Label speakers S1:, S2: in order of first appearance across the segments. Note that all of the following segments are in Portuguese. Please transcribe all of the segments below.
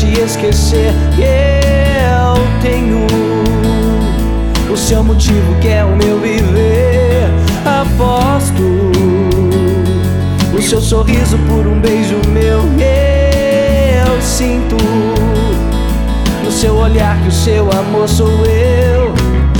S1: de esquecer que eu tenho o seu motivo, que é o meu viver. Aposto o seu sorriso por um beijo meu. Eu sinto no seu olhar que o seu amor sou eu.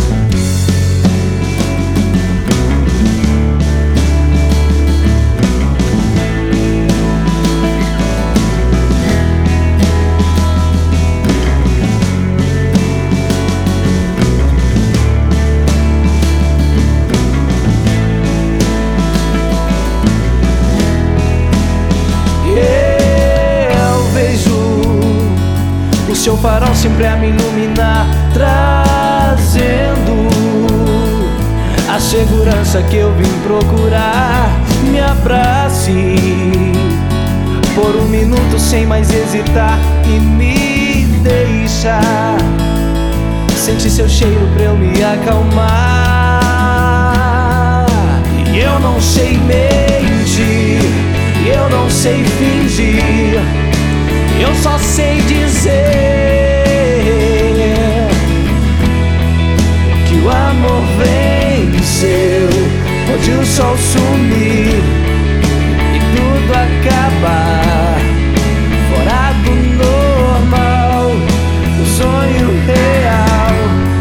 S1: O seu farol sempre a me iluminar, trazendo a segurança que eu vim procurar. Me abrace por um minuto sem mais hesitar e me deixa sentir seu cheiro pra eu me acalmar. E eu não sei mentir, eu não sei fingir, eu só sei dizer que o amor venceu. Onde o sol sumir e tudo acabar, fora do normal, o sonho real.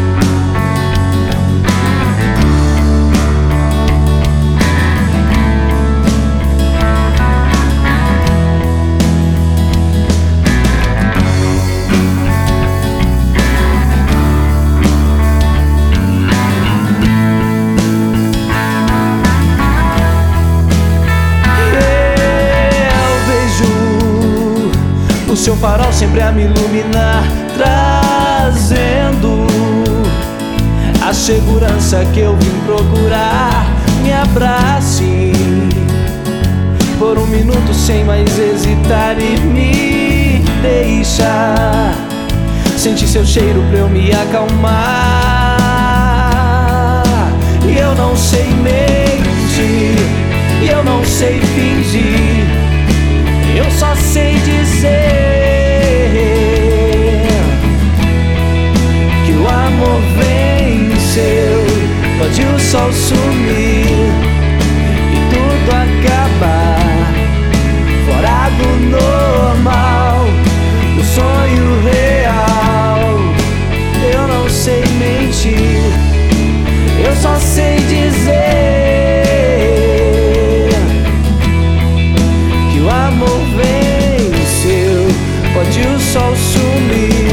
S1: O seu farol sempre a me iluminar, trazendo a segurança que eu vim procurar. Me abrace por um minuto sem mais hesitar e me deixa sentir seu cheiro pra eu me acalmar. E eu não sei mentir, eu não sei fingir, eu só sei dizer que o amor venceu. Pode o sol sumir e tudo acabar, fora do normal, o sonho real. Eu não sei mentir, eu só sei dizer que o amor venceu. Pode o sol sumir